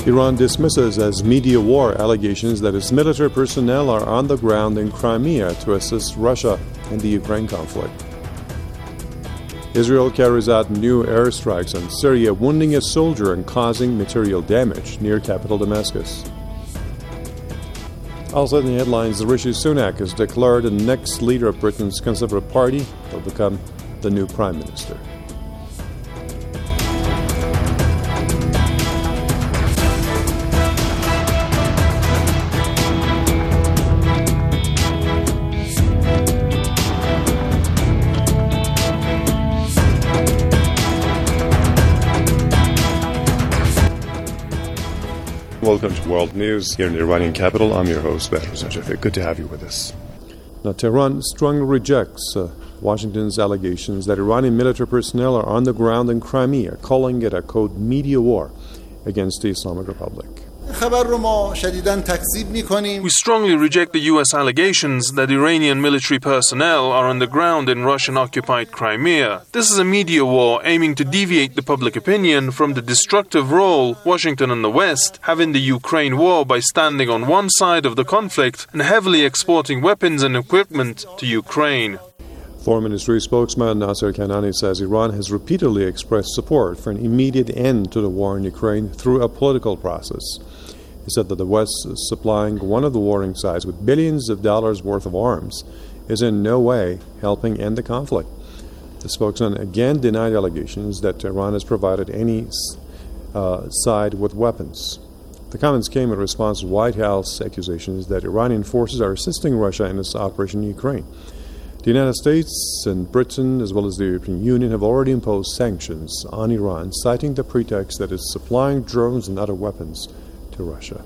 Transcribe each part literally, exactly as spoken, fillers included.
Iran dismisses as media war allegations that its military personnel are on the ground in Crimea to assist Russia in the Ukraine conflict. Israel carries out new airstrikes on Syria, wounding a soldier and causing material damage near capital Damascus. Also in the headlines, Rishi Sunak has declared the next leader of Britain's Conservative Party will become the new Prime Minister. Welcome to World News here in the Iranian capital. I'm your host, Behrouz Najafi. Good to have you with us. Now, Tehran strongly rejects uh, Washington's allegations that Iranian military personnel are on the ground in Crimea, calling it a, quote, media war against the Islamic Republic. We strongly reject the U S allegations that Iranian military personnel are on the ground in Russian-occupied Crimea. This is a media war aiming to deviate the public opinion from the destructive role Washington and the West have in the Ukraine war by standing on one side of the conflict and heavily exporting weapons and equipment to Ukraine. Foreign Ministry spokesman Nasser Kanani says Iran has repeatedly expressed support for an immediate end to the war in Ukraine through a political process. He said that the West is supplying one of the warring sides with billions of dollars worth of arms is in no way helping end the conflict. The spokesman again denied allegations that Tehran has provided any uh, side with weapons. The comments came in response to White House accusations that Iranian forces are assisting Russia in its operation in Ukraine. The United States and Britain, as well as the European Union, have already imposed sanctions on Iran, citing the pretext that it's supplying drones and other weapons to Russia.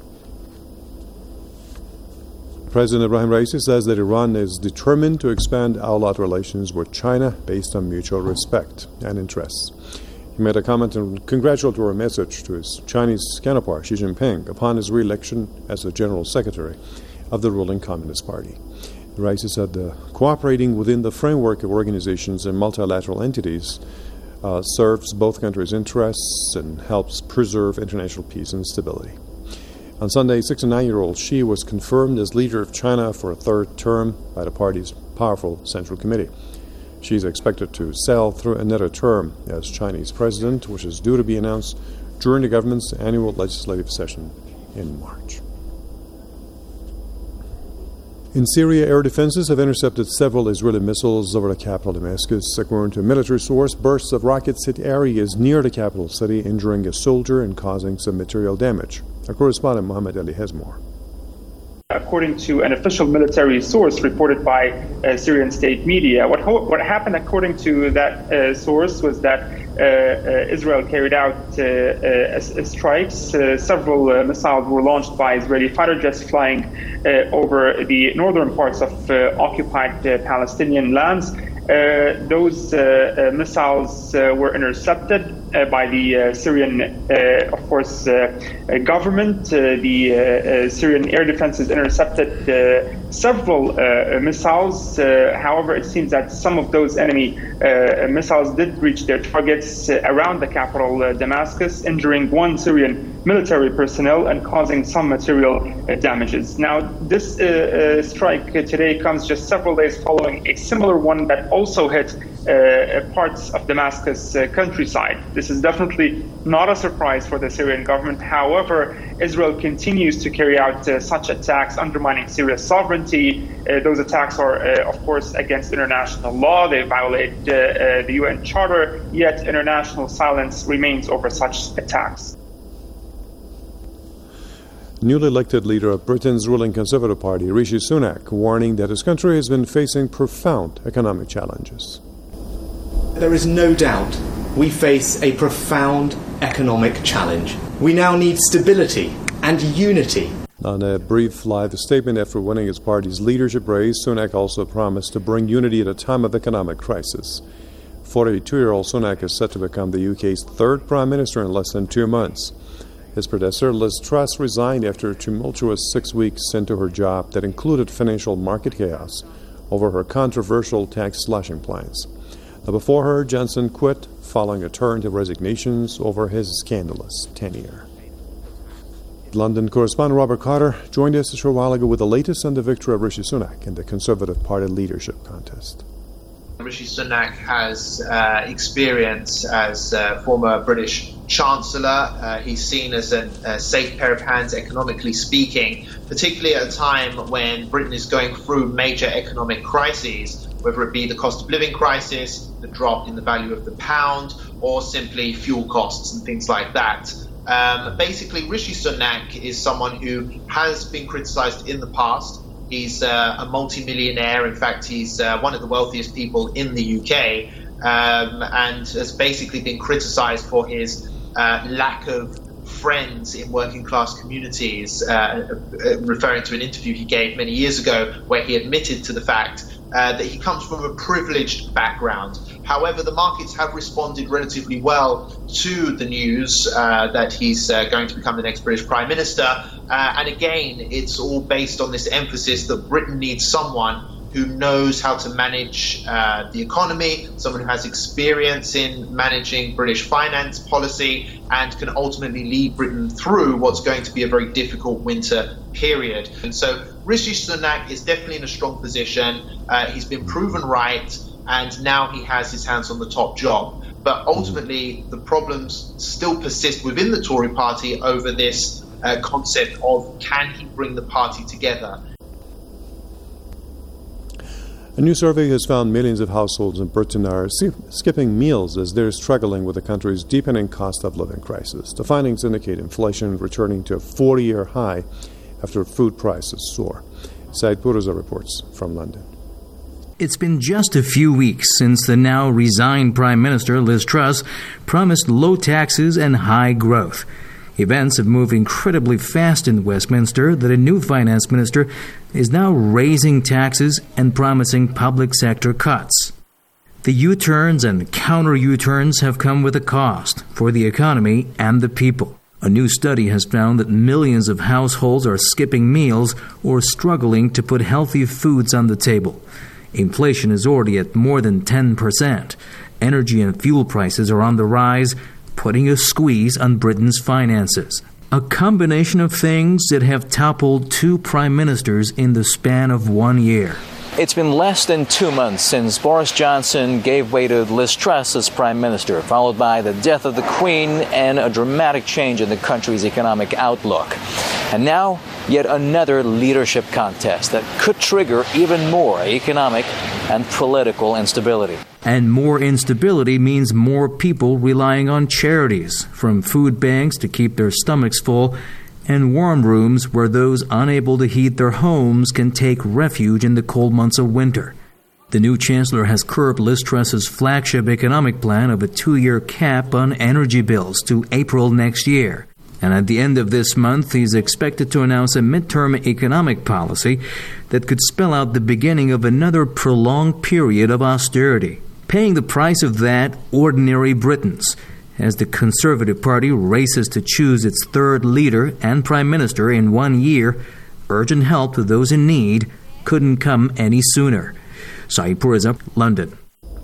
President Ibrahim Raisi says that Iran is determined to expand outlet relations with China based on mutual respect and interests. He made a comment and congratulatory message to his Chinese counterpart, Xi Jinping, upon his re-election as the General Secretary of the ruling Communist Party. Raisi said that cooperating within the framework of organizations and multilateral entities uh, serves both countries' interests and helps preserve international peace and stability. On Sunday, sixty-nine-year-old Xi was confirmed as leader of China for a third term by the party's powerful Central Committee. Xi is expected to sail through another term as Chinese president, which is due to be announced during the government's annual legislative session in March. In Syria, air defenses have intercepted several Israeli missiles over the capital Damascus. According to a military source, bursts of rockets hit areas near the capital city, injuring a soldier and causing some material damage. Our correspondent Mohammed Ali has more. According to an official military source reported by uh, Syrian state media, what ho- what happened according to that uh, source was that uh, uh, Israel carried out uh, uh, strikes. Uh, several uh, missiles were launched by Israeli fighter jets flying uh, over the northern parts of uh, occupied uh, Palestinian lands. Uh, those uh, uh, missiles uh, were intercepted uh, by the uh, Syrian, uh, of course, uh, uh, government. Uh, the uh, uh, Syrian air defenses intercepted uh, several uh, missiles. Uh, however, it seems that some of those enemy uh, missiles did reach their targets uh, around the capital, uh, Damascus, injuring one Syrian military personnel and causing some material uh, damages. Now, this uh, uh, strike today comes just several days following a similar one that also hit uh, parts of Damascus uh, countryside. This is definitely not a surprise for the Syrian government. However, Israel continues to carry out uh, such attacks, undermining Syria's sovereignty. Uh, those attacks are, uh, of course, against international law. They violate uh, uh, the U N Charter, yet international silence remains over such attacks. Newly elected leader of Britain's ruling Conservative Party, Rishi Sunak, warning that his country has been facing profound economic challenges. There is no doubt we face a profound economic challenge. We now need stability and unity. On a brief live statement after winning his party's leadership race, Sunak also promised to bring unity at a time of economic crisis. forty-two-year-old Sunak is set to become the U K's third prime minister in less than two months. His predecessor, Liz Truss, resigned after a tumultuous six weeks into her job that included financial market chaos over her controversial tax slashing plans. Now, before her, Johnson quit following a torrent of resignations over his scandalous tenure. London correspondent Robert Carter joined us a short while ago with the latest on the victory of Rishi Sunak in the Conservative Party leadership contest. Rishi Sunak has uh, experience as uh, former British Chancellor. Uh, he's seen as a, a safe pair of hands, economically speaking, particularly at a time when Britain is going through major economic crises, whether it be the cost of living crisis, the drop in the value of the pound, or simply fuel costs and things like that. Um, basically, Rishi Sunak is someone who has been criticised in the past. He's uh, a multi-millionaire. In fact, he's uh, one of the wealthiest people in the U K, um, and has basically been criticised for his uh, lack of friends in working class communities, uh, referring to an interview he gave many years ago where he admitted to the fact uh, that he comes from a privileged background. However, the markets have responded relatively well to the news uh, that he's uh, going to become the next British Prime Minister. Uh, and again, it's all based on this emphasis that Britain needs someone who knows how to manage uh, the economy, someone who has experience in managing British finance policy and can ultimately lead Britain through what's going to be a very difficult winter period. And so Rishi Sunak is definitely in a strong position. Uh, he's been proven right, and now he has his hands on the top job. But ultimately, the problems still persist within the Tory party over this uh, concept of can he bring the party together? A new survey has found millions of households in Britain are skipping meals as they're struggling with the country's deepening cost of living crisis. The findings indicate inflation returning to a forty-year high after food prices soar. Said Puruza reports from London. It's been just a few weeks since the now resigned Prime Minister Liz Truss promised low taxes and high growth. Events have moved incredibly fast in Westminster that a new finance minister is now raising taxes and promising public sector cuts. The U-turns and counter-U-turns have come with a cost for the economy and the people. A new study has found that millions of households are skipping meals or struggling to put healthy foods on the table. Inflation is already at more than ten percent. Energy and fuel prices are on the rise, putting a squeeze on Britain's finances. A combination of things that have toppled two prime ministers in the span of one year. It's been less than two months since Boris Johnson gave way to Liz Truss as Prime Minister, followed by the death of the Queen and a dramatic change in the country's economic outlook. And now, yet another leadership contest that could trigger even more economic and political instability. And more instability means more people relying on charities, from food banks to keep their stomachs full, and warm rooms where those unable to heat their homes can take refuge in the cold months of winter. The new Chancellor has curbed Liz Truss's flagship economic plan of a two-year cap on energy bills to April next year. And at the end of this month, he's expected to announce a midterm economic policy that could spell out the beginning of another prolonged period of austerity. Paying the price of that, ordinary Britons, as the Conservative Party races to choose its third leader and Prime Minister in one year. Urgent help to those in need couldn't come any sooner. Saeed Puruza, London.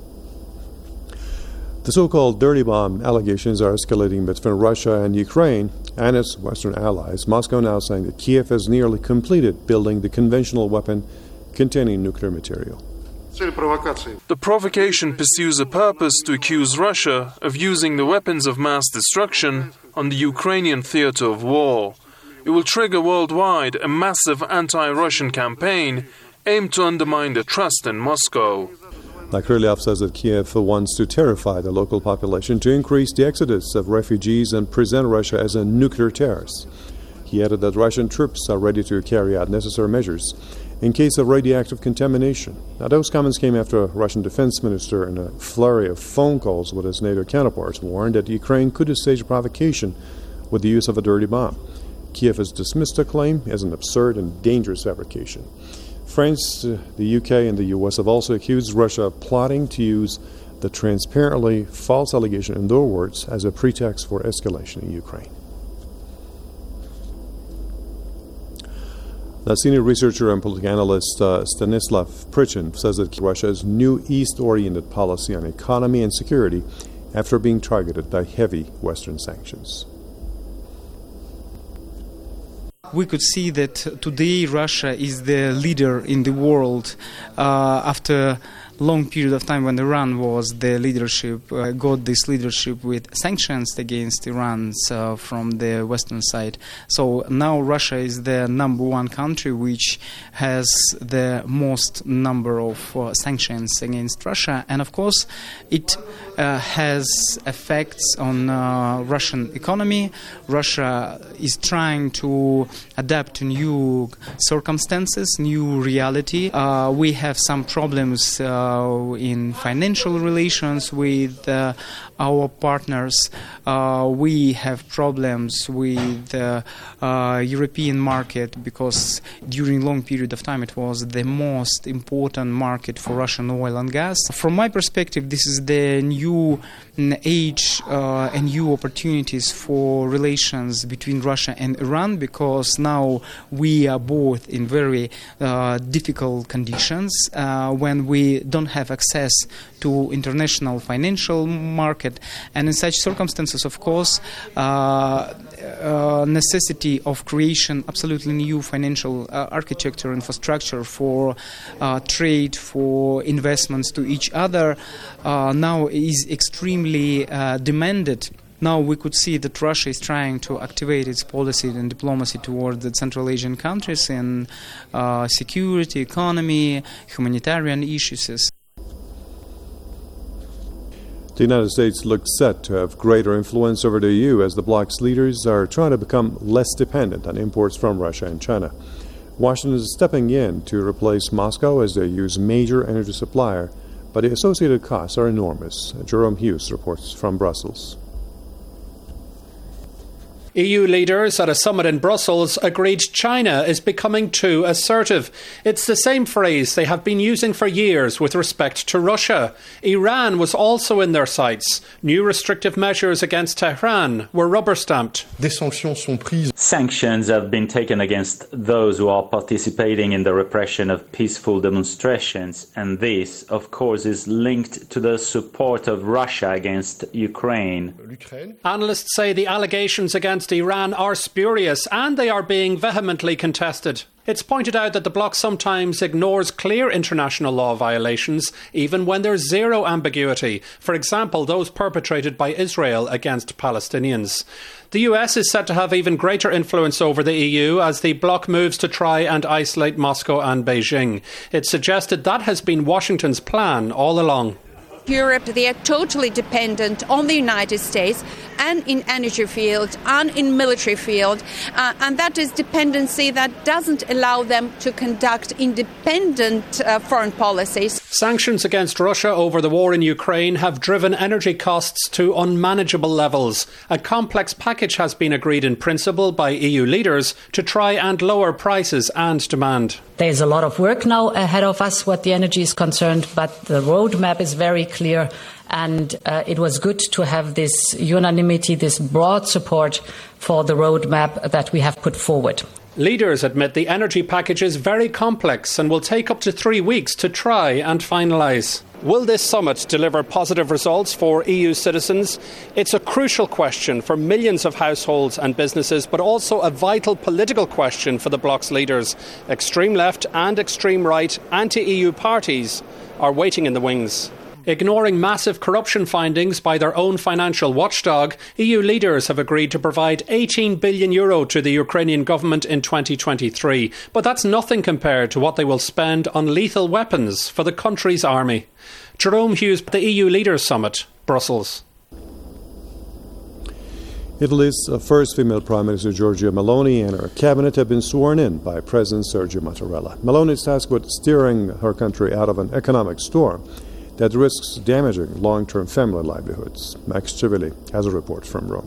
The so-called dirty bomb allegations are escalating between Russia and Ukraine and its Western allies. Moscow now saying that Kiev has nearly completed building the conventional weapon containing nuclear material. The provocation pursues a purpose to accuse Russia of using the weapons of mass destruction on the Ukrainian theater of war. It will trigger worldwide a massive anti-Russian campaign aimed to undermine the trust in Moscow. Like Krylev says that Kiev wants to terrify the local population to increase the exodus of refugees and present Russia as a nuclear terrorist. He added that Russian troops are ready to carry out necessary measures in case of radioactive contamination. Now, those comments came after a Russian defense minister, in a flurry of phone calls with his NATO counterparts, warned that Ukraine could stage a provocation with the use of a dirty bomb. Kiev has dismissed the claim as an absurd and dangerous fabrication. France, the U K, and the U S have also accused Russia of plotting to use the transparently false allegation, in their words, as a pretext for escalation in Ukraine. The senior researcher and political analyst uh, Stanislav Prichin says that Russia's new East-oriented policy on economy and security after being targeted by heavy Western sanctions. we could see that today Russia is the leader in the world uh, after long period of time when Iran was the leadership, uh, got this leadership with sanctions against Iran uh, from the Western side. So now Russia is the number one country which has the most number of uh, sanctions against Russia. And of course, it uh, has effects on uh, Russian economy. Russia is trying to adapt to new circumstances, new reality. Uh, we have some problems uh, in financial relations with uh, our partners. Uh, we have problems with the uh, uh, European market because during long period of time it was the most important market for Russian oil and gas. From my perspective, this is the new age uh, and new opportunities for relations between Russia and Iran, because now we are both in very uh, difficult conditions uh, when we don't have access to international financial market, and in such circumstances, of course, uh, uh, necessity of creation absolutely new financial uh, architecture infrastructure for uh, trade, for investments to each other uh, now is extremely uh, demanded. Now we could see that Russia is trying to activate its policy and diplomacy toward the Central Asian countries in uh, security, economy, humanitarian issues. The United States looks set to have greater influence over the E U as the bloc's leaders are trying to become less dependent on imports from Russia and China. Washington is stepping in to replace Moscow as the E U's major energy supplier, but the associated costs are enormous. Jerome Hughes reports from Brussels. E U leaders at a summit in Brussels agreed China is becoming too assertive. It's the same phrase they have been using for years with respect to Russia. Iran was also in their sights. New restrictive measures against Tehran were rubber-stamped. Sanctions have been taken against those who are participating in the repression of peaceful demonstrations, and this, of course, is linked to the support of Russia against Ukraine. Analysts say the allegations against Iran are spurious and they are being vehemently contested. It's pointed out that the bloc sometimes ignores clear international law violations, even when there's zero ambiguity. For example, those perpetrated by Israel against Palestinians. The U S is said to have even greater influence over the E U as the bloc moves to try and isolate Moscow and Beijing. It's suggested that has been Washington's plan all along. Europe, they are totally dependent on the United States and in energy field and in military field, uh, and that is dependency that doesn't allow them to conduct independent uh, foreign policies. Sanctions against Russia over the war in Ukraine have driven energy costs to unmanageable levels. A complex package has been agreed in principle by E U leaders to try and lower prices and demand. There's a lot of work now ahead of us what the energy is concerned, but the roadmap is very clear, and uh, it was good to have this unanimity, this broad support for the roadmap that we have put forward. Leaders admit the energy package is very complex and will take up to three weeks to try and finalise. Will this summit deliver positive results for E U citizens? It's a crucial question for millions of households and businesses, but also a vital political question for the bloc's leaders. Extreme left and extreme right anti-E U parties are waiting in the wings. Ignoring massive corruption findings by their own financial watchdog, E U leaders have agreed to provide eighteen billion euro to the Ukrainian government in twenty twenty-three. But that's nothing compared to what they will spend on lethal weapons for the country's army. Jerome Hughes, the E U Leaders Summit, Brussels. Italy's first female Prime Minister Giorgia Meloni and her cabinet have been sworn in by President Sergio Mattarella. Meloni is tasked with steering her country out of an economic storm that risks damaging long-term family livelihoods. Max Civilli has a report from Rome.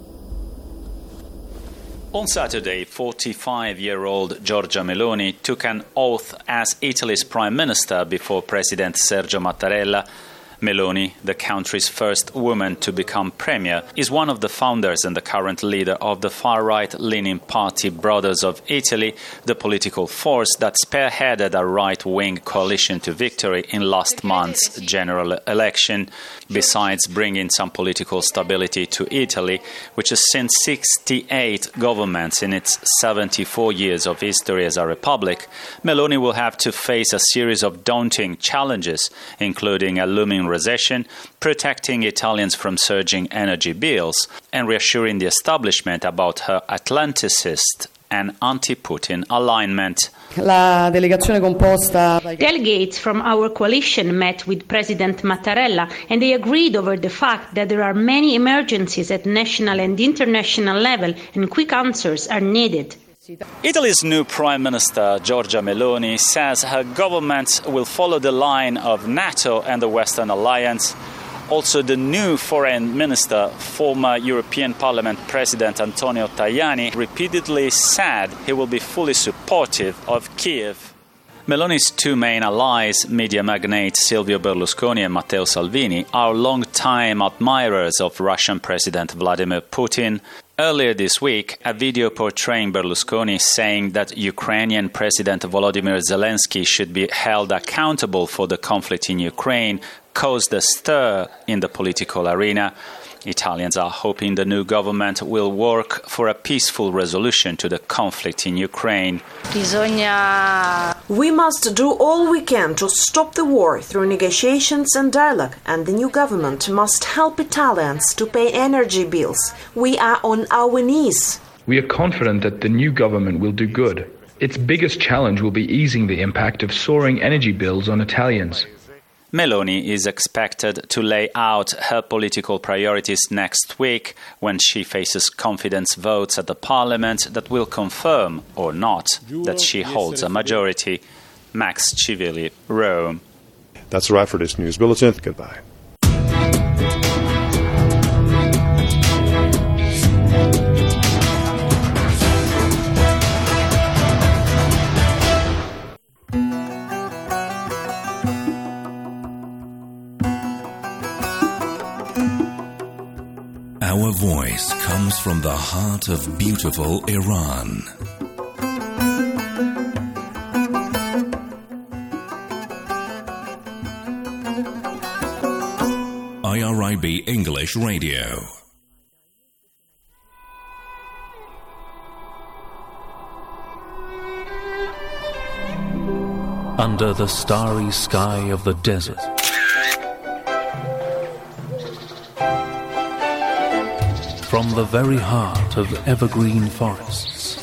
On Saturday, forty-five-year-old Giorgia Meloni took an oath as Italy's Prime Minister before President Sergio Mattarella. Meloni, the country's first woman to become premier, is one of the founders and the current leader of the far-right-leaning party Brothers of Italy, the political force that spearheaded a right-wing coalition to victory in last month's general election. Besides bringing some political stability to Italy, which has seen sixty-eight governments in its seventy-four years of history as a republic, Meloni will have to face a series of daunting challenges, including a looming recession, protecting Italians from surging energy bills, and reassuring the establishment about her Atlanticist and anti-Putin alignment. Delegates from our coalition met with President Mattarella, and they agreed over the fact that there are many emergencies at national and international level, and quick answers are needed. Italy's new Prime Minister, Giorgia Meloni, says her government will follow the line of NATO and the Western Alliance. Also, the new Foreign Minister, former European Parliament President Antonio Tajani, repeatedly said he will be fully supportive of Kiev. Meloni's two main allies, media magnates Silvio Berlusconi and Matteo Salvini, are long-time admirers of Russian President Vladimir Putin. Earlier this week, a video portraying Berlusconi saying that Ukrainian President Volodymyr Zelensky should be held accountable for the conflict in Ukraine caused a stir in the political arena. Italians are hoping the new government will work for a peaceful resolution to the conflict in Ukraine. We must do all we can to stop the war through negotiations and dialogue, and the new government must help Italians to pay energy bills. We are on our knees. We are confident that the new government will do good. Its biggest challenge will be easing the impact of soaring energy bills on Italians. Meloni is expected to lay out her political priorities next week when she faces confidence votes at the parliament that will confirm or not that she holds a majority. Max Civilli, Rome. That's a wrap for this news bulletin. Goodbye. Our voice comes from the heart of beautiful Iran. I R I B English Radio. Under the starry sky of the desert, from the very heart of evergreen forests,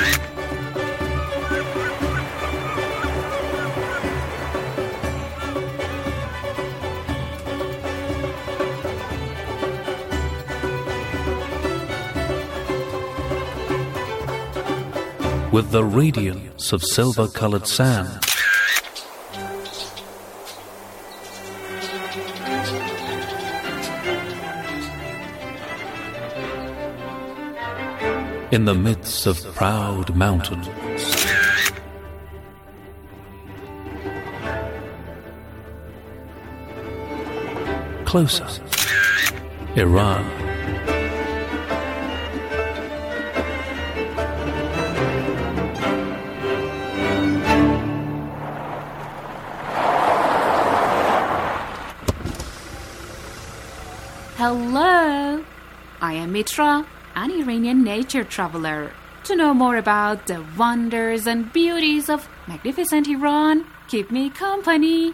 with the radiance of silver-colored sand, in the midst of proud mountains, closer, Iran. Hello, I am Mitra, an Iranian nature traveler. To know more about the wonders and beauties of magnificent Iran, keep me company.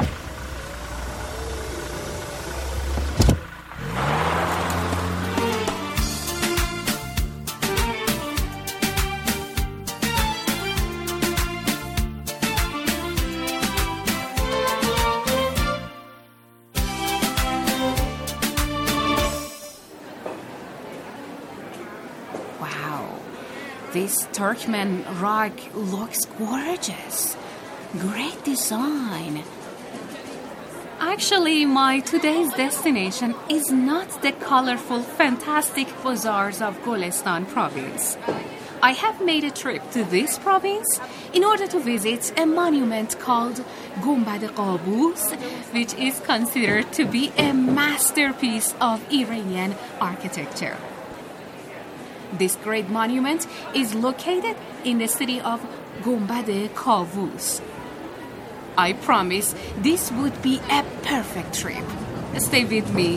This Turkmen rug looks gorgeous. Great design. Actually, my today's destination is not the colorful, fantastic bazaars of Golestan province. I have made a trip to this province in order to visit a monument called Gumbad Qaboos, which is considered to be a masterpiece of Iranian architecture. This great monument is located in the city of Gumbad Qaboos. I promise this would be a perfect trip. Stay with me.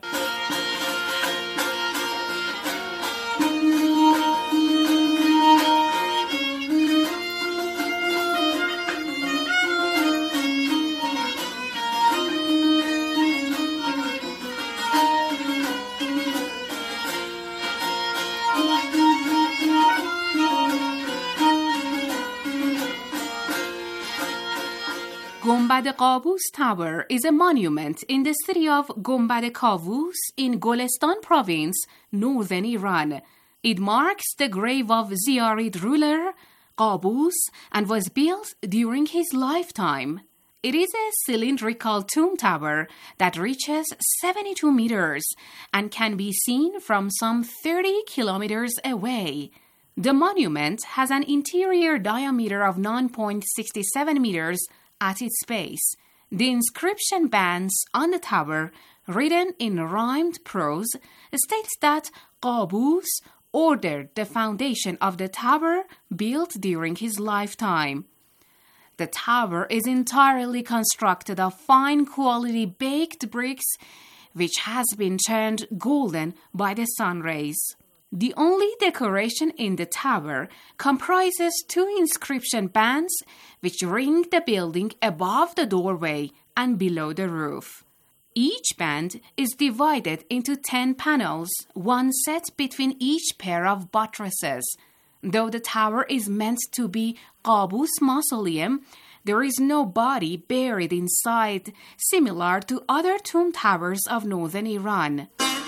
Gumbad Qaboos Tower is a monument in the city of Gumbad Qaboos in Golestan province, northern Iran. It marks the grave of Ziyarid ruler Qaboos and was built during his lifetime. It is a cylindrical tomb tower that reaches seventy-two meters and can be seen from some thirty kilometers away. The monument has an interior diameter of nine point six seven meters at its base. The inscription bands on the tower, written in rhymed prose, states that Qaboos ordered the foundation of the tower built during his lifetime. The tower is entirely constructed of fine quality baked bricks, which has been turned golden by the sun rays. The only decoration in the tower comprises two inscription bands which ring the building above the doorway and below the roof. Each band is divided into ten panels, one set between each pair of buttresses. Though the tower is meant to be Qaboos mausoleum, there is no body buried inside, similar to other tomb towers of northern Iran.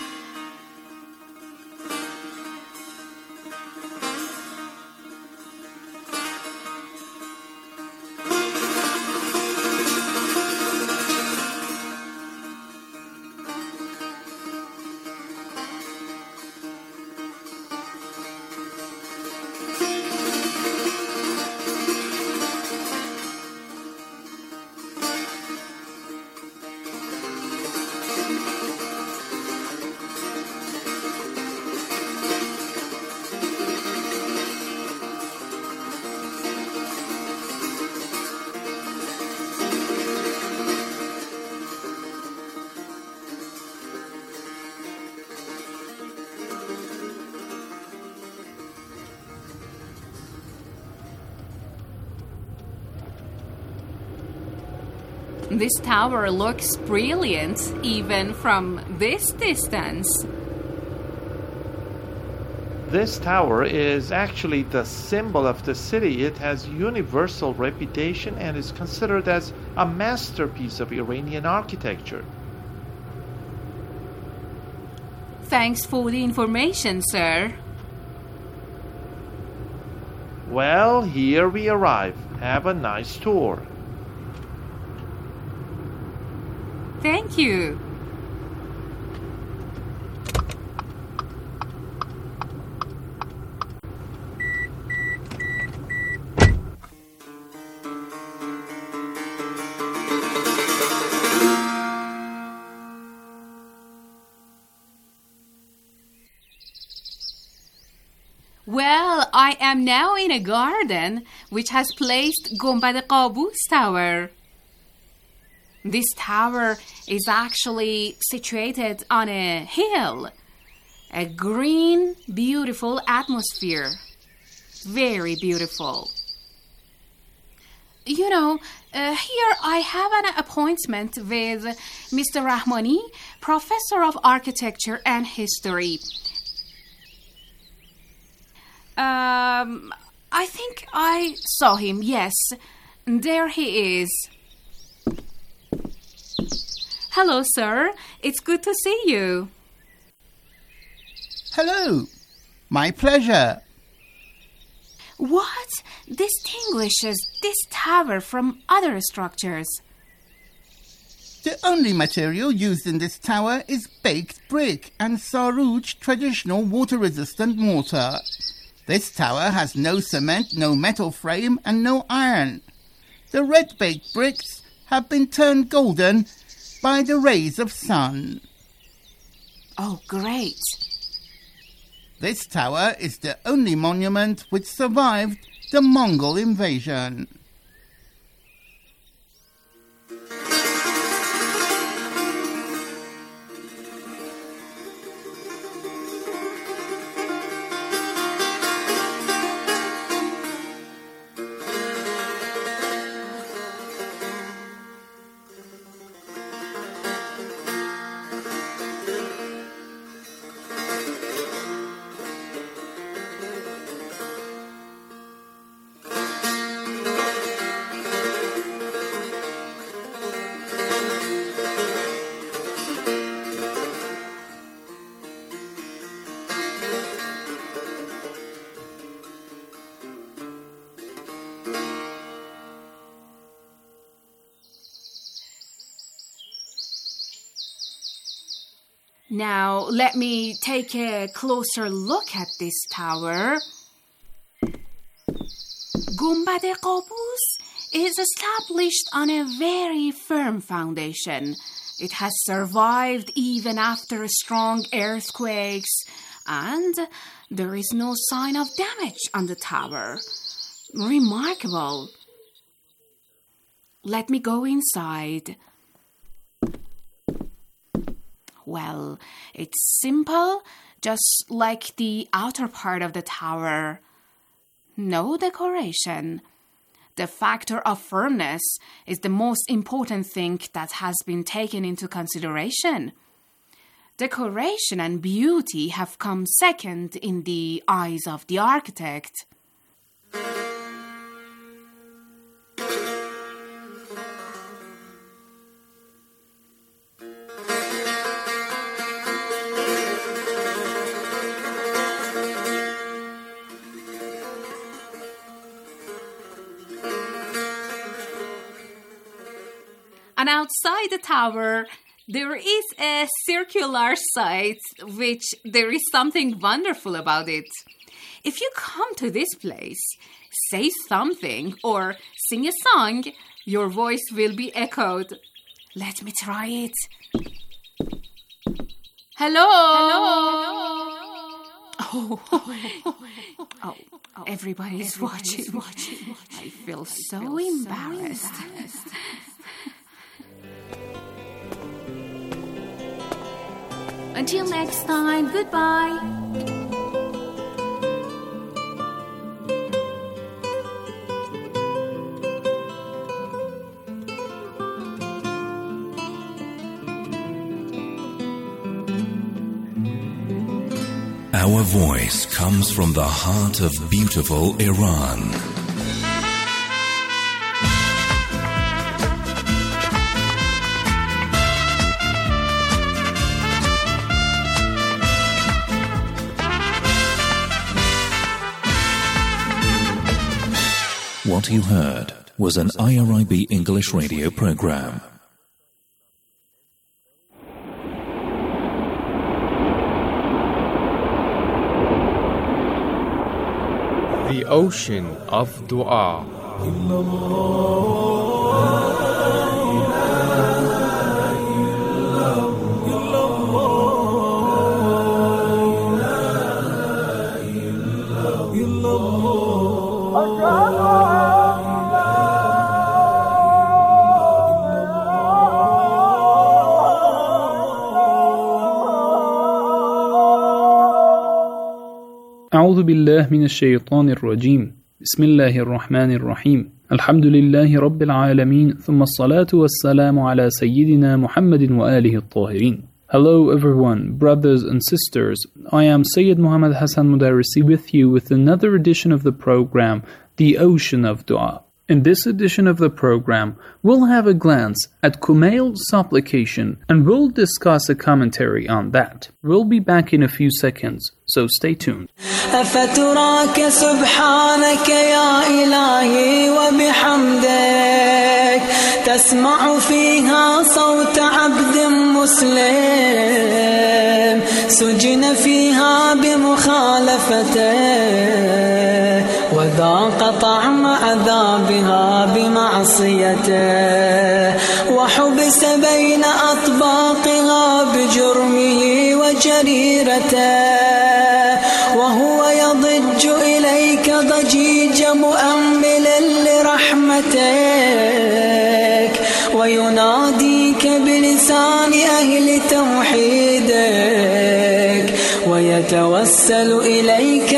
This tower looks brilliant even from this distance. This tower is actually the symbol of the city. It has universal reputation and is considered as a masterpiece of Iranian architecture. Thanks for the information, sir. Well, here we arrive. Have a nice tour. Thank you. Well, I am now in a garden which has placed Gumbad Qaboos Tower. This tower is actually situated on a hill, a green, beautiful atmosphere. Very beautiful. You know, uh, here I have an appointment with Mister Rahmani, Professor of Architecture and History. Um, I think I saw him, yes. There he is. Hello, sir. It's good to see you. Hello. My pleasure. What distinguishes this tower from other structures? The only material used in this tower is baked brick and Saruj traditional water-resistant mortar. This tower has no cement, no metal frame, and no iron. The red-baked bricks have been turned golden by the rays of sun. Oh, great. This tower is the only monument which survived the Mongol invasion. Now, let me take a closer look at this tower. Gumbad Qabus is established on a very firm foundation. It has survived even after strong earthquakes, and there is no sign of damage on the tower. Remarkable. Let me go inside. Well, it's simple, just like the outer part of the tower. No decoration. The factor of firmness is the most important thing that has been taken into consideration. Decoration and beauty have come second in the eyes of the architect. And outside the tower, there is a circular site, which there is something wonderful about it. If you come to this place, say something or sing a song, your voice will be echoed. Let me try it. Hello? Hello? Oh, oh, oh, oh everybody's, everybody's watching. watching. I feel so, I feel embarrassed. So embarrassed. Until next time, goodbye. Our voice comes from the heart of beautiful Iran. What you heard was an I R I B English radio program. The Ocean of Dua. أعوذ بالله من الشيطان الرجيم بسم الله الرحمن الرحيم الحمد لله رب العالمين ثم الصلاة والسلام على سيدنا محمد وآله الطاهرين. Hello everyone, brothers and sisters. I am Sayyid Muhammad Hassan Mudarrisi with you with another edition of the program, The Ocean of Dua. In this edition of the program, we'll have a glance at Kumail's supplication and we'll discuss a commentary on that. We'll be back in a few seconds, so stay tuned. أفتراك سبحانك يا إلهي وبحمدك تسمع فيها صوت عبد مسلم سجن فيها بمخالفته وذاق طعم عذابها بمعصيته وحبس بين أطباقها بجرمه وجريرته وهو يضج إليك ضجيج مؤمل لرحمتك ويناديك بلسان أهل توحيدك ويتوسل إليك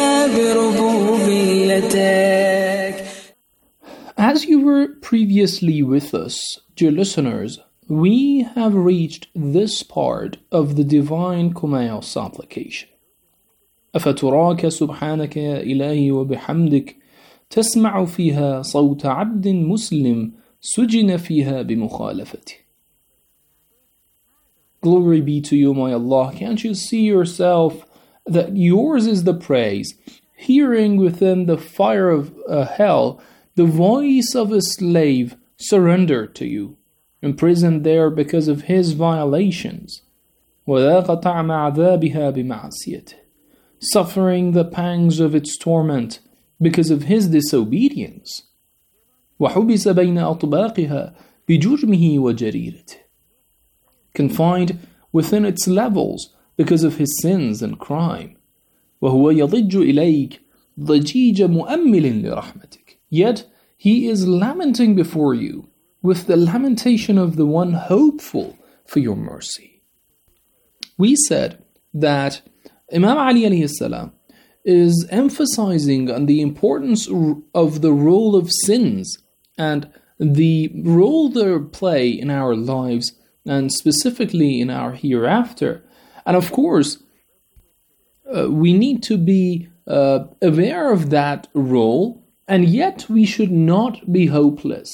بربوبيتك. As you were previously with us, dear listeners, we have reached this part of the Divine Kumail supplication. أفتراك سبحانك يا إلهي وبحمدك تسمع فيها صوت عبد مسلم سجن فيها بمخالفته. Glory be to you, my Allah. Can't you see yourself that yours is the praise, hearing within the fire of uh, hell the voice of a slave surrendered to you, imprisoned there because of his violations, وَذَاقَ طَعْمَ عَذَابِهَا بِمَعْصِيَتِهِ, suffering the pangs of its torment because of his disobedience, وَحُبِسَ بَيْنَ أَطْبَاقِهَا بِجُرْمِهِ وَجَرِيرَتِهِ, confined within its levels because of his sins and crime, وَهُوَ يَضِجُّ إِلَيْكَ ضَجِيجَ مُؤَمِّلٍ لِرَحْمَتِكَ, yet he is lamenting before you with the lamentation of the one hopeful for your mercy. We said that Imam Ali alayhi salam is emphasizing on the importance of the role of sins and the role they play in our lives and specifically in our hereafter. And of course, uh, we need to be uh, aware of that role, and yet we should not be hopeless.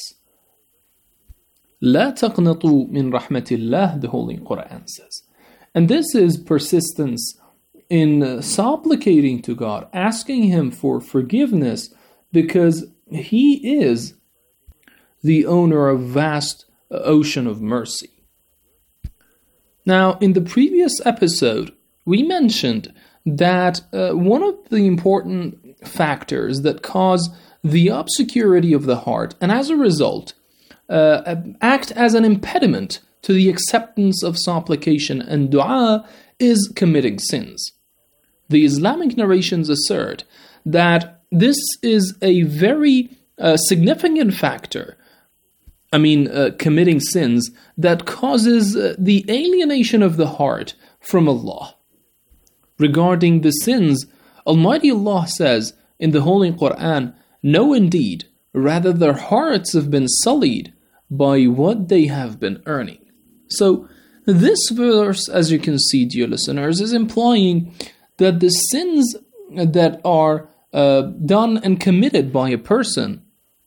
لا تقنطوا من رحمة الله, the Holy Quran says. And this is persistence in uh, supplicating to God, asking Him for forgiveness, because He is the owner of vast uh, ocean of mercy. Now, in the previous episode, we mentioned that uh, one of the important factors that cause the obscurity of the heart, and as a result, uh, act as an impediment to the acceptance of supplication and dua, is committing sins. The Islamic narrations assert that this is a very uh, significant factor, I mean, uh, committing sins, that causes uh, the alienation of the heart from Allah. Regarding the sins, Almighty Allah says in the Holy Quran, "No, indeed, rather their hearts have been sullied by what they have been earning." So, this verse, as you can see, dear listeners, is implying that the sins that are uh, done and committed by a person,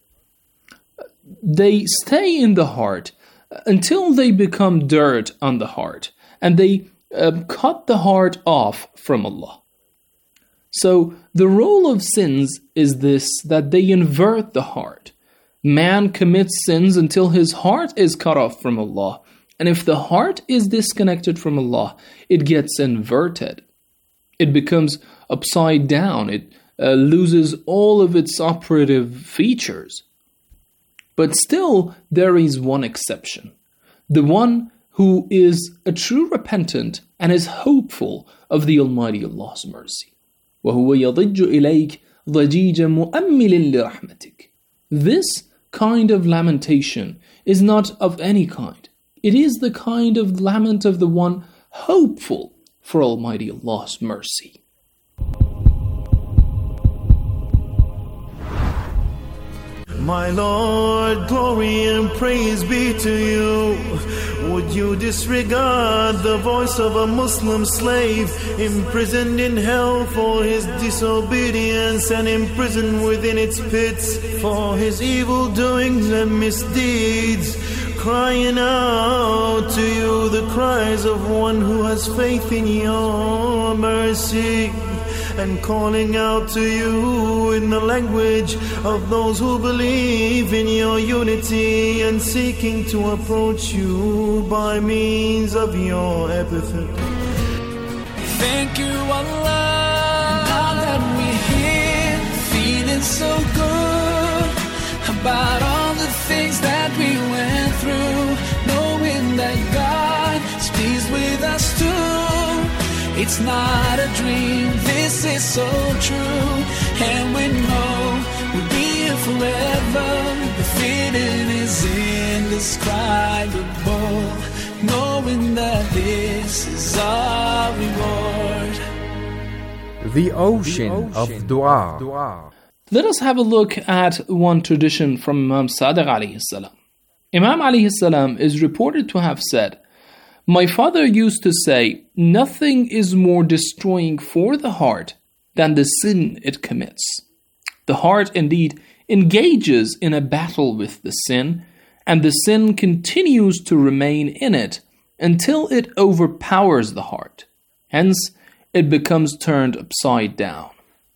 they stay in the heart until they become dirt on the heart, and they uh, cut the heart off from Allah. So, the role of sins is this, that they invert the heart. Man commits sins until his heart is cut off from Allah. And if the heart is disconnected from Allah, it gets inverted. It becomes upside down. It uh, loses all of its operative features. But still, there is one exception. The one who is a true repentant and is hopeful of the Almighty Allah's mercy. وَهُوَ يَضِجُّ إِلَيْكَ ضَجِيجَ مُؤَمِّلٍ لِرَحْمَتِكَ. This kind of lamentation is not of any kind. It is the kind of lament of the one hopeful for Almighty Allah's mercy. My Lord, glory and praise be to you. Would you disregard the voice of a Muslim slave, imprisoned in hell for his disobedience and imprisoned within its pits for his evil doings and misdeeds, crying out to you the cries of one who has faith in your mercy? and calling out to you in the language of those who believe in your unity and seeking to approach you by means of your epithet. Thank you, Allah. Now that we're here, feeling so good about all the things that we went through, knowing that God is pleased with us too. It's not a dream, this is so true, and we know we'll be here forever. The feeling is indescribable, knowing that this is our reward. The ocean of dua. Let us have a look at one tradition from Imam Sadiq alayhi salam. Imam alayhi salam is reported to have said, "My father used to say, nothing is more destroying for the heart than the sin it commits. The heart indeed engages in a battle with the sin, and the sin continues to remain in it until it overpowers the heart. Hence, it becomes turned upside down."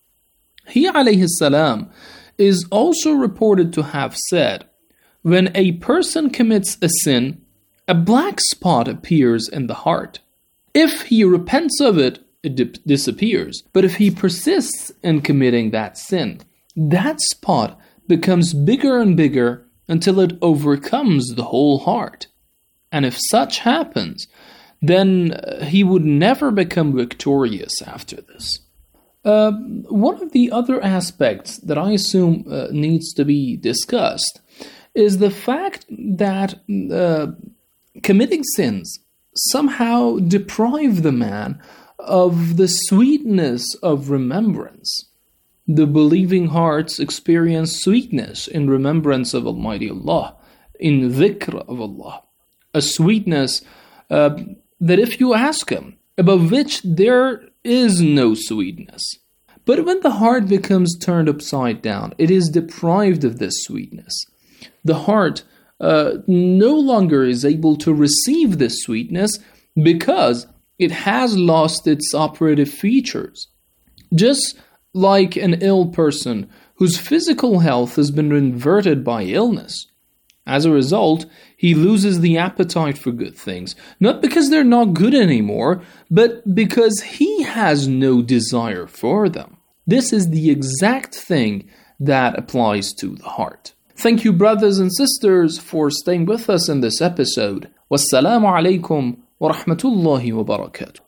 He alayhi salam is also reported to have said, when a person commits a sin, a black spot appears in the heart. If he repents of it, it di- disappears. But if he persists in committing that sin, that spot becomes bigger and bigger until it overcomes the whole heart. And if such happens, then uh, he would never become victorious after this. Uh, one of the other aspects that I assume uh, needs to be discussed is the fact that uh, committing sins somehow deprive the man of the sweetness of remembrance. The believing hearts experience sweetness in remembrance of Almighty Allah, in dhikr of Allah. A sweetness uh, that if you ask him, above which there is no sweetness. But when the heart becomes turned upside down, it is deprived of this sweetness. The heart uh, no longer is able to receive this sweetness because it has lost its operative features. Just like an ill person whose physical health has been inverted by illness. As a result, he loses the appetite for good things, not because they're not good anymore, but because he has no desire for them. This is the exact thing that applies to the heart. Thank you, brothers and sisters, for staying with us in this episode. Wassalamu alaikum wa rahmatullahi wa barakatuh.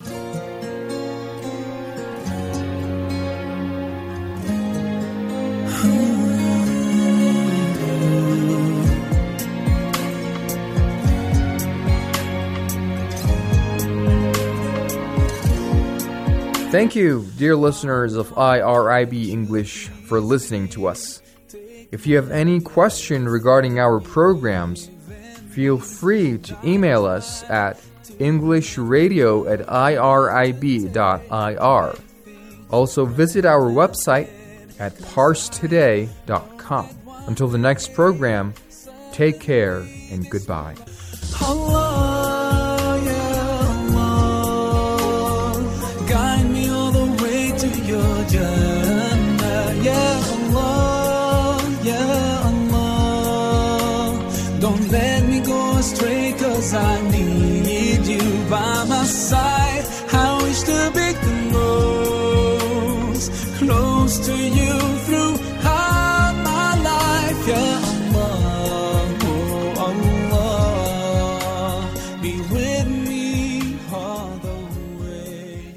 Thank you, dear listeners of I R I B English, for listening to us. If you have any question regarding our programs, feel free to email us at englishradio at irib.ir. Also visit our website at parstoday dot com. Until the next program, take care and goodbye. Allah, yeah, Allah, guide me all the way to your Jannah, yeah Allah, yeah Allah, don't let me go astray, cause I need you by my side. I wish to be close, close to you throughout my life, yeah Allah, oh Allah, be with me all the way.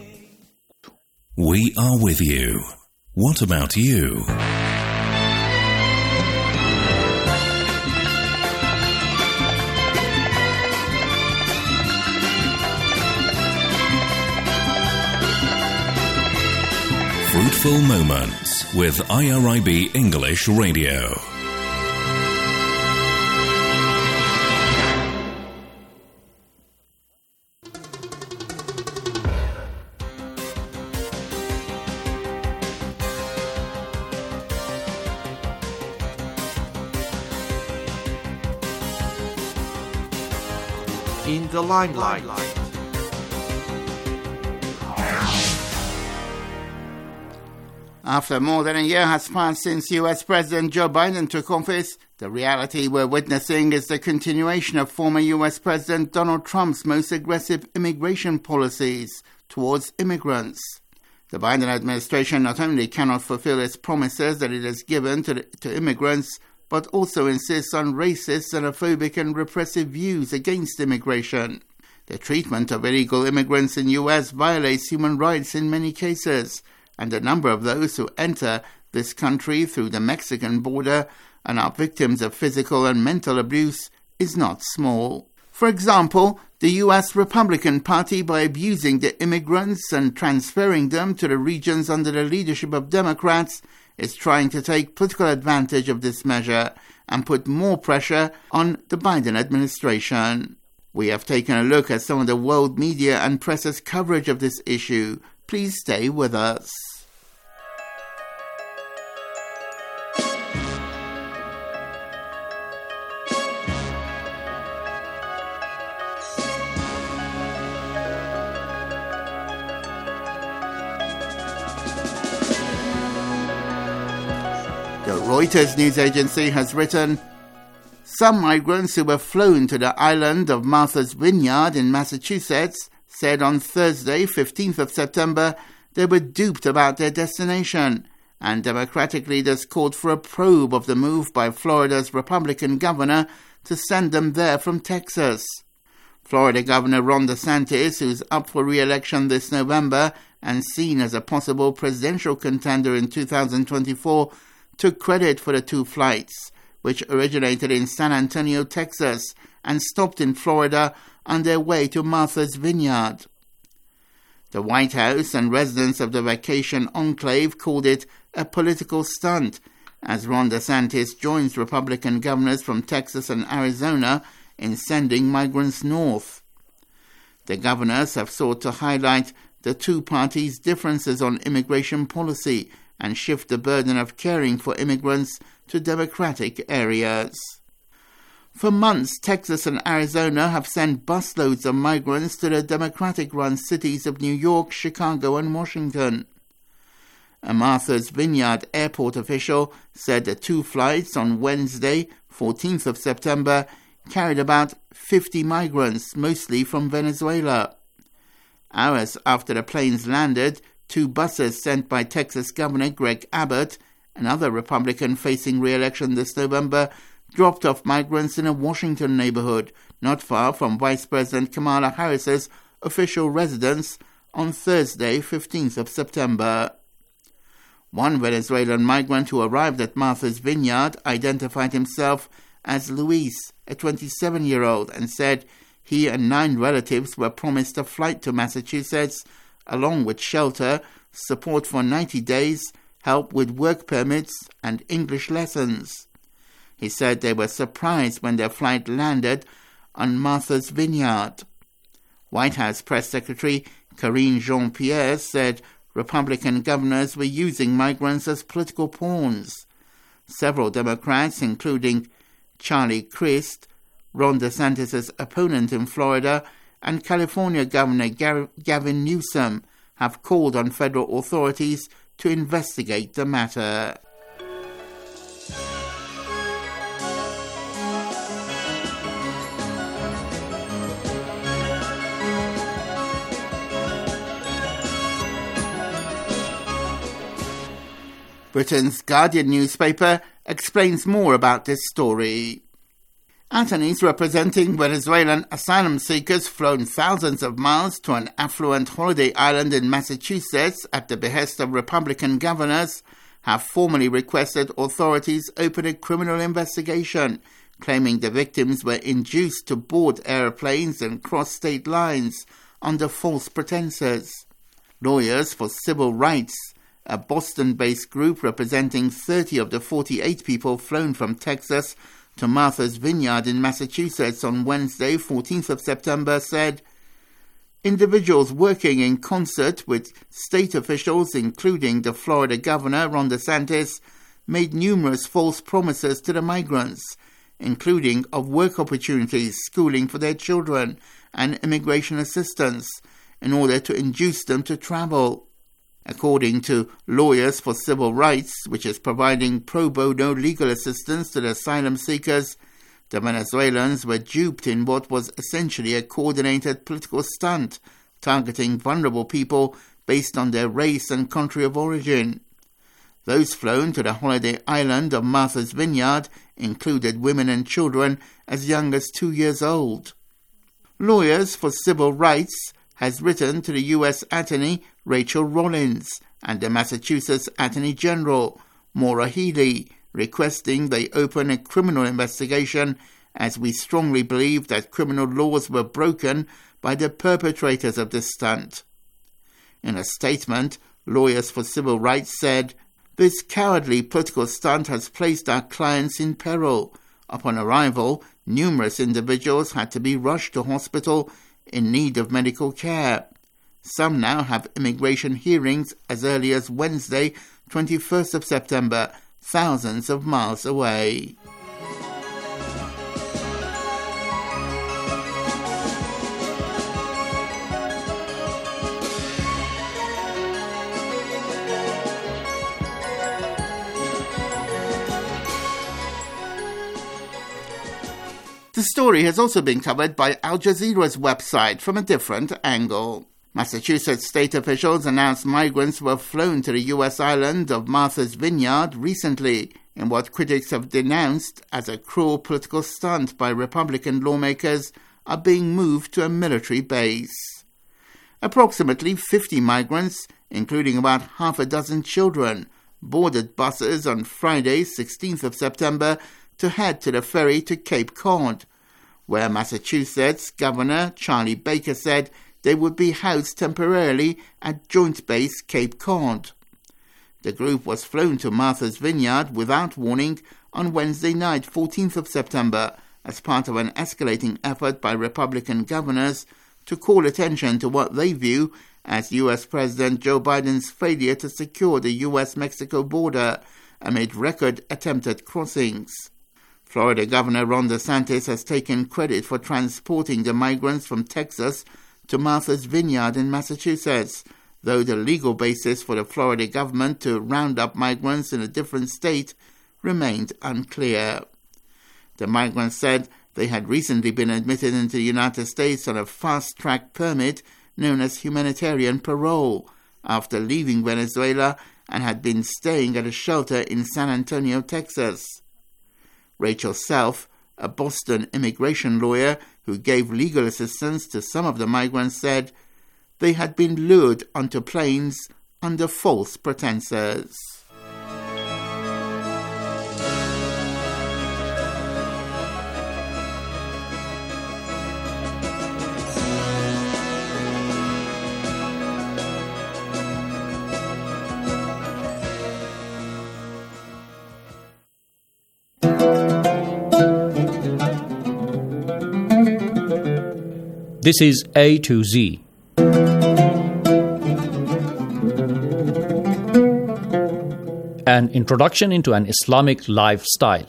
We are with you. What about you? Fruitful Moments with I R I B English Radio. In the limelight. After more than a year has passed since U S President Joe Biden took office, the reality we're witnessing is the continuation of former U S President Donald Trump's most aggressive immigration policies towards immigrants. The Biden administration not only cannot fulfill its promises that it has given to, the, to immigrants, but also insists on racist, xenophobic and repressive views against immigration. The treatment of illegal immigrants in the U S violates human rights in many cases, and the number of those who enter this country through the Mexican border and are victims of physical and mental abuse is not small. For example, the U S Republican Party, by abusing the immigrants and transferring them to the regions under the leadership of Democrats, is trying to take political advantage of this measure and put more pressure on the Biden administration. We have taken a look at some of the world media and press's coverage of this issue. Please stay with us. The Reuters news agency has written, some migrants who were flown to the island of Martha's Vineyard in Massachusetts said on Thursday, fifteenth of September, they were duped about their destination, and Democratic leaders called for a probe of the move by Florida's Republican governor to send them there from Texas. Florida Governor Ron DeSantis, who's up for re-election this November and seen as a possible presidential contender in two thousand twenty-four, took credit for the two flights, which originated in San Antonio, Texas, and stopped in Florida on their way to Martha's Vineyard. The White House and residents of the vacation enclave called it a political stunt, as Ron DeSantis joins Republican governors from Texas and Arizona in sending migrants north. The governors have sought to highlight the two parties' differences on immigration policy and shift the burden of caring for immigrants to Democratic areas. For months, Texas and Arizona have sent busloads of migrants to the Democratic-run cities of New York, Chicago, and Washington. A Martha's Vineyard airport official said the two flights on Wednesday, fourteenth of September, carried about fifty migrants, mostly from Venezuela. Hours after the planes landed, two buses sent by Texas Governor Greg Abbott, another Republican facing re-election this November, dropped off migrants in a Washington neighborhood not far from Vice President Kamala Harris's official residence on Thursday, fifteenth of September. One Venezuelan migrant who arrived at Martha's Vineyard identified himself as Luis, a twenty-seven-year-old, and said he and nine relatives were promised a flight to Massachusetts, along with shelter, support for ninety days, help with work permits, and English lessons. He said they were surprised when their flight landed on Martha's Vineyard. White House Press Secretary Karine Jean-Pierre said Republican governors were using migrants as political pawns. Several Democrats, including Charlie Crist, Ron DeSantis' opponent in Florida, and California Governor Gar- Gavin Newsom, have called on federal authorities to investigate the matter. Britain's Guardian newspaper explains more about this story. Attorneys representing Venezuelan asylum seekers flown thousands of miles to an affluent holiday island in Massachusetts at the behest of Republican governors have formally requested authorities open a criminal investigation, claiming the victims were induced to board airplanes and cross state lines under false pretenses. Lawyers for Civil Rights, a Boston-based group representing thirty of the forty-eight people flown from Texas to Martha's Vineyard in Massachusetts on Wednesday, fourteenth of September, said, individuals working in concert with state officials, including the Florida governor, Ron DeSantis, made numerous false promises to the migrants, including of work opportunities, schooling for their children, and immigration assistance, in order to induce them to travel. According to Lawyers for Civil Rights, which is providing pro bono legal assistance to the asylum seekers, the Venezuelans were duped in what was essentially a coordinated political stunt targeting vulnerable people based on their race and country of origin. Those flown to the holiday island of Martha's Vineyard included women and children as young as two years old. Lawyers for Civil Rights has written to the U S Attorney Rachel Rollins and the Massachusetts Attorney General Maura Healey, requesting they open a criminal investigation, as we strongly believe that criminal laws were broken by the perpetrators of this stunt. In a statement, Lawyers for Civil Rights said, "This cowardly political stunt has placed our clients in peril. Upon arrival, numerous individuals had to be rushed to hospital in need of medical care. Some now have immigration hearings as early as Wednesday, twenty-first of September, thousands of miles away." The story has also been covered by Al Jazeera's website from a different angle. Massachusetts state officials announced migrants were flown to the U S island of Martha's Vineyard recently in what critics have denounced as a cruel political stunt by Republican lawmakers are being moved to a military base. Approximately fifty migrants, including about half a dozen children, boarded buses on Friday, sixteenth of September, to head to the ferry to Cape Cod, where Massachusetts Governor Charlie Baker said they would be housed temporarily at Joint Base Cape Cod. The group was flown to Martha's Vineyard without warning on Wednesday night, fourteenth of September, as part of an escalating effort by Republican governors to call attention to what they view as U S President Joe Biden's failure to secure the U S Mexico border amid record attempted crossings. Florida Governor Ron DeSantis has taken credit for transporting the migrants from Texas to Martha's Vineyard in Massachusetts, though the legal basis for the Florida government to round up migrants in a different state remained unclear. The migrants said they had recently been admitted into the United States on a fast-track permit known as humanitarian parole after leaving Venezuela and had been staying at a shelter in San Antonio, Texas. Rachel Self, a Boston immigration lawyer who gave legal assistance to some of the migrants, said they had been lured onto planes under false pretenses. This is A to Z. An introduction into an Islamic lifestyle.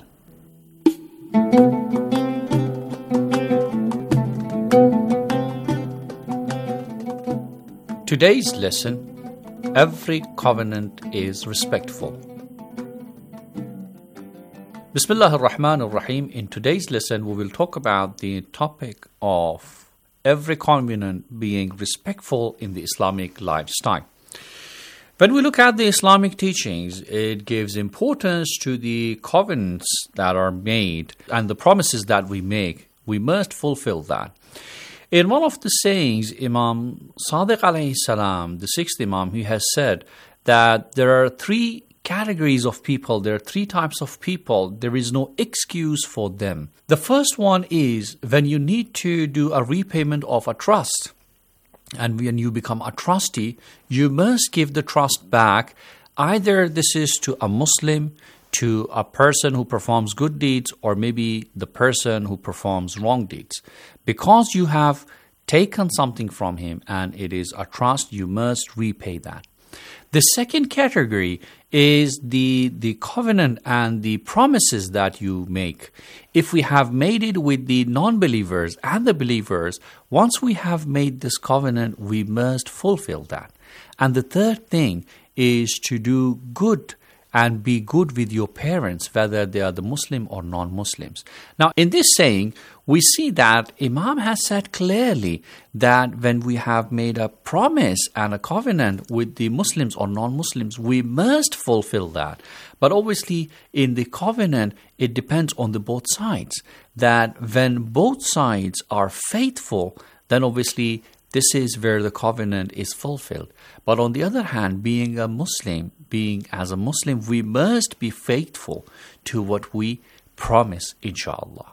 Today's lesson: every covenant is respectful. Bismillah ar-Rahman ar-Rahim. In today's lesson, we will talk about the topic of every covenant being respectful in the Islamic lifestyle. When we look at the Islamic teachings, it gives importance to the covenants that are made and the promises that we make. We must fulfill that. In one of the sayings, Imam Sadiq alayhi salam, the sixth Imam, he has said that there are three categories of people, there are three types of people, there is no excuse for them. The first one is when you need to do a repayment of a trust. And when you become a trustee, you must give the trust back. Either this is to a Muslim, to a person who performs good deeds, or maybe the person who performs wrong deeds. Because you have taken something from him and it is a trust, you must repay that. The second category is the, the covenant and the promises that you make. If we have made it with the non-believers and the believers, once we have made this covenant, we must fulfill that. And the third thing is to do good and be good with your parents, whether they are the Muslim or non-Muslims. Now, in this saying, we see that Imam has said clearly that when we have made a promise and a covenant with the Muslims or non-Muslims, we must fulfill that. But obviously, in the covenant, it depends on the both sides. That when both sides are faithful, then obviously this is where the covenant is fulfilled. But on the other hand, being a Muslim, being as a Muslim, we must be faithful to what we promise, inshallah.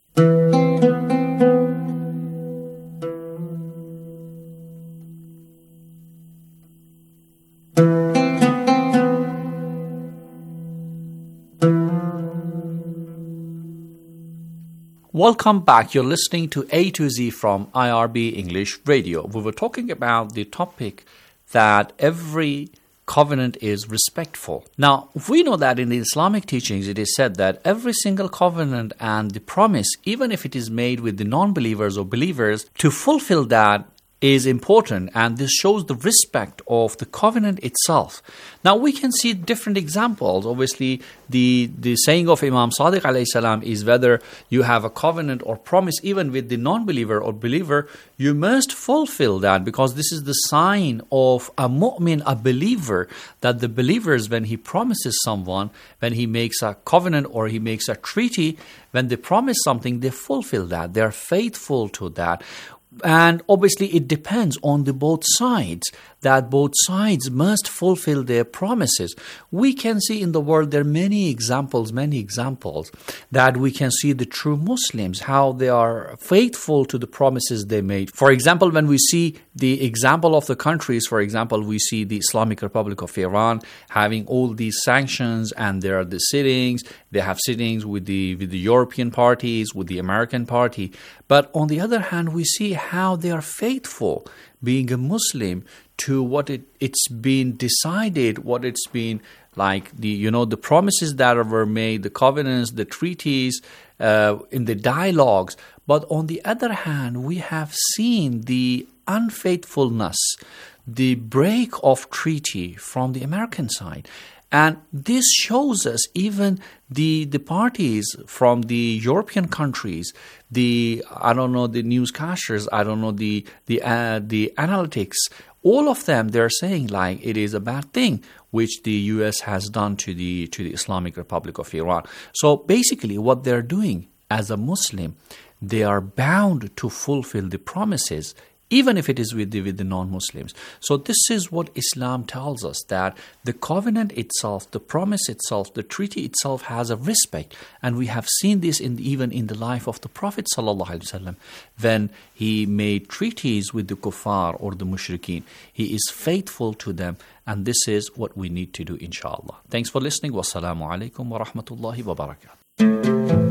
Welcome back. You're listening to A to Z from I R B English Radio. We were talking about the topic that every covenant is respectful. Now, we know that in the Islamic teachings, it is said that every single covenant and the promise, even if it is made with the non-believers or believers, to fulfill that is important, and this shows the respect of the covenant itself. Now, we can see different examples. Obviously, the, the saying of Imam Sadiq alayhi salam is whether you have a covenant or promise, even with the non-believer or believer, you must fulfill that, because this is the sign of a mu'min, a believer, that the believers, when he promises someone, when he makes a covenant or he makes a treaty, when they promise something, they fulfill that. They are faithful to that. And obviously it depends on the both sides, that both sides must fulfill their promises. We can see in the world there are many examples, many examples that we can see the true Muslims, how they are faithful to the promises they made. For example, when we see the example of the countries, for example, we see the Islamic Republic of Iran having all these sanctions, and there are the sittings, they have sittings with the, with the European parties, with the American party. But on the other hand, we see how they are faithful, being a Muslim, to what it, it's been decided, what it's been like, the you know, the promises that were made, the covenants, the treaties, uh, in the dialogues. But on the other hand, we have seen the unfaithfulness, the break of treaty from the American side. And this shows us even the the parties from the European countries, the, I don't know, the newscasters, I don't know, the the uh, the analytics, all of them, they're saying like it is a bad thing which the U S has done to the to the Islamic Republic of Iran. So basically what they're doing as a Muslim, they are bound to fulfill the promises, even if it is with the, with the non-Muslims. So this is what Islam tells us, that the covenant itself, the promise itself, the treaty itself has a respect. And we have seen this in even in the life of the Prophet ﷺ, when he made treaties with the kuffar or the mushrikeen. He is faithful to them, and this is what we need to do, inshallah. Thanks for listening. Wassalamu alaikum wa rahmatullahi wa barakatuh.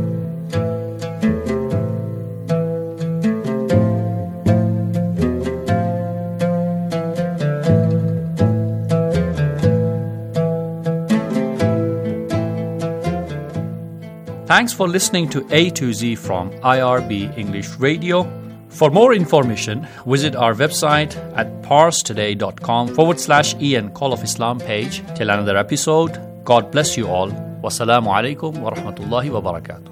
Thanks for listening to A to Z from I R B English Radio. For more information, visit our website at parstoday.com forward slash Ian Call of Islam page. Till another episode, God bless you all. Wassalamu alaikum wa rahmatullahi wa barakatuh.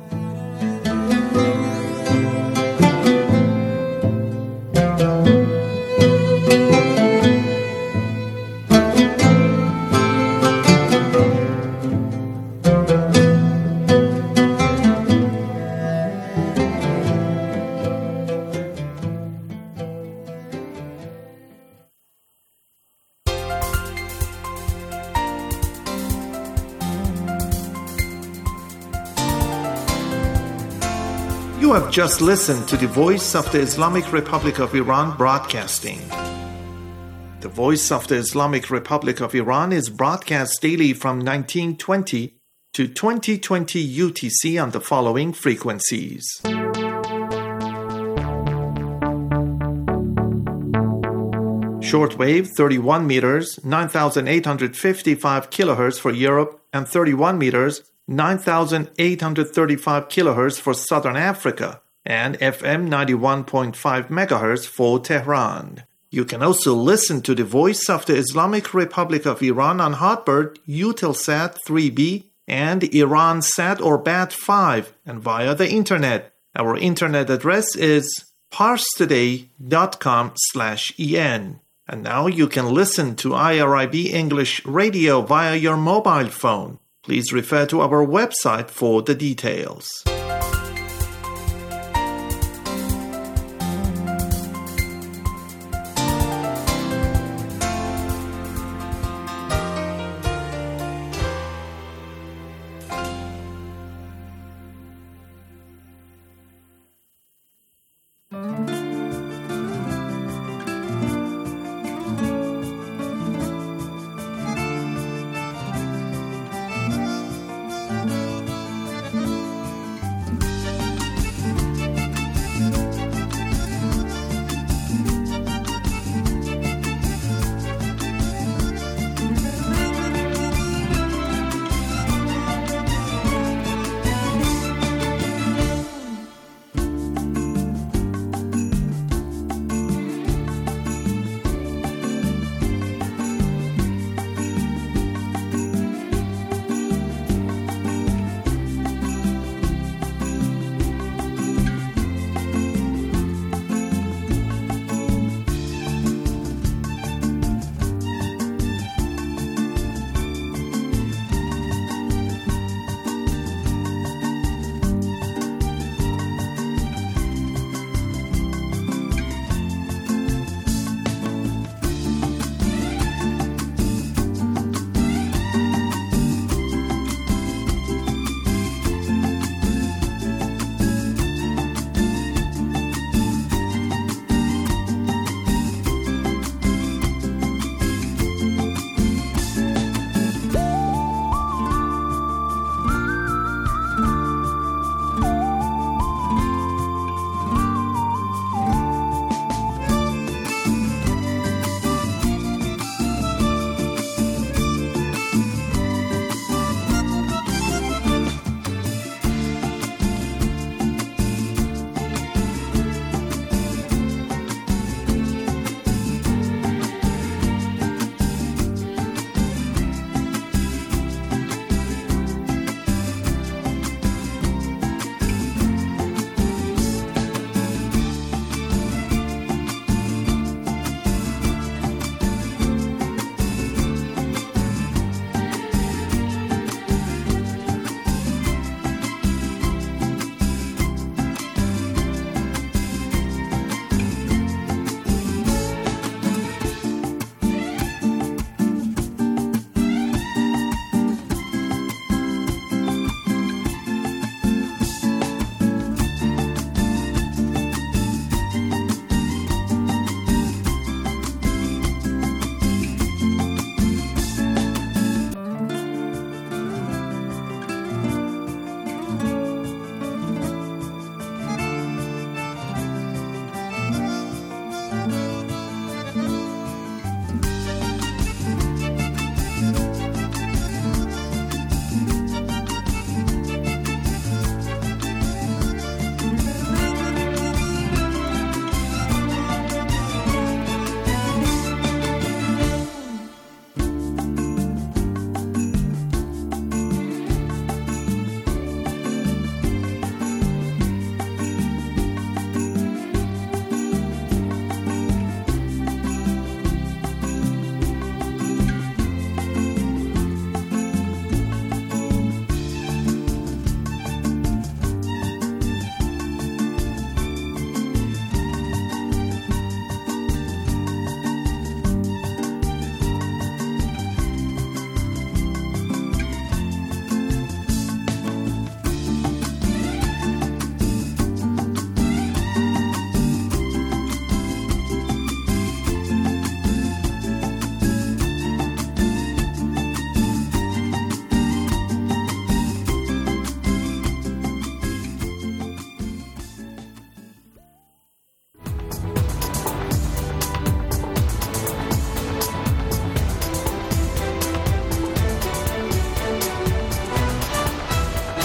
You have just listened to the Voice of the Islamic Republic of Iran broadcasting. The Voice of the Islamic Republic of Iran is broadcast daily from nineteen twenty to twenty twenty U T C on the following frequencies. Shortwave thirty-one meters, nine thousand eight hundred fifty-five kilohertz for Europe, and thirty-one meters, nine thousand eight hundred thirty-five kilohertz for Southern Africa, and F M ninety-one point five megahertz for Tehran. You can also listen to the Voice of the Islamic Republic of Iran on Hotbird, Eutelsat three B, and Iransat or B A T five, and via the internet. Our internet address is parstoday.com slash en. And now you can listen to I R I B English Radio via your mobile phone. Please refer to our website for the details.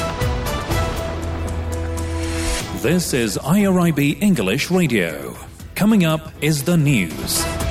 This is I R I B English Radio. Coming up is the news.